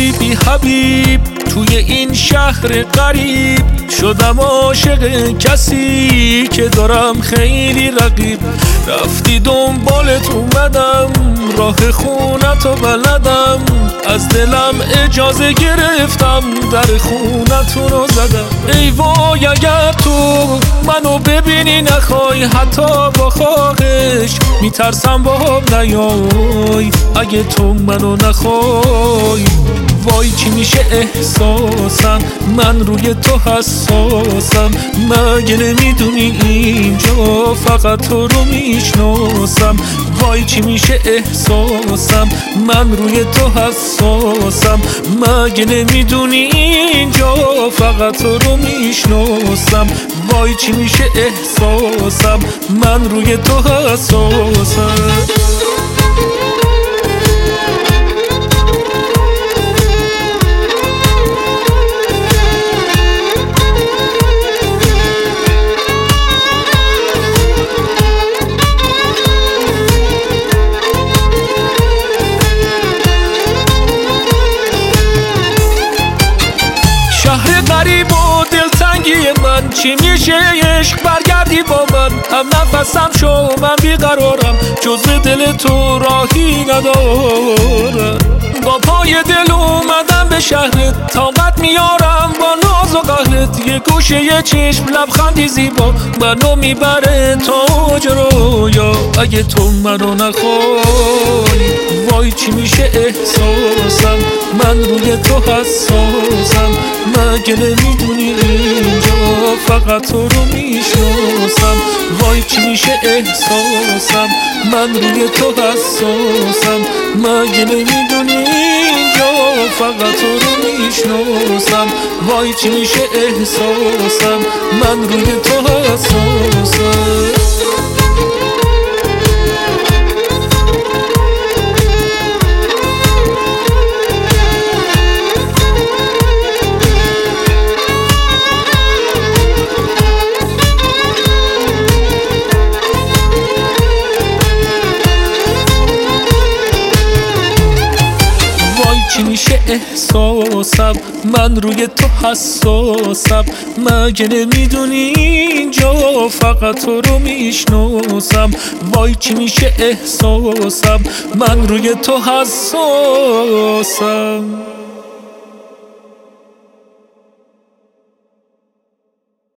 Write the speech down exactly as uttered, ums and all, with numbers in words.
اومدی بی حبیب توی این شهر غریب، شدم عاشق کسی که دارم خیلی رقیب. رفتی دنبالت اومدم، راه خونتو بلدم، از دلم اجازه گرفتم در خونتونو زدم. ای وای اگر تو منو ببینی نخوای حتی با خواهش، میترسم باهم نیای اگه تو منو نخوای. وای چی میشه احساسم، من روی تو حساسم، مگه نمیدونی اینجا فقط تو رو میشناسم. وای چی میشه احساسم، من روی تو حساسم، مگه نمیدونی اینجا فقط تو رو میشناسم. وای چی میشه احساسم، من روی تو حساسم. شهر غریب و دلتنگی من، چی میشه عشق برگردی با من؟ هم نفسم شو من بیقرارم، جز دل تو راهی ندارم. با پای دل اومدم به شهرت، طاقت میارم با ناز و قهرت. یه گوشه یه چشم لبخندی زیبا منو میبره تا جرایا اگه تو منو نخوای. وای چی میشه احساسم، من روی تو حساسم، مگه نمیدونی اینجا فقط تو رو میشناسم. وای چی میشه احساسم، من روی تو حساسم، مگه نمیدونی اینجا فقط تو رو میشناسم. وای چی میشه احساسم، من روی تو حساسم. چی میشه احساسم، من روی تو حساسم، مگه نمیدونی اینجا فقط تو رو میشناسم. وای چی میشه احساسم، من روی تو حساسم.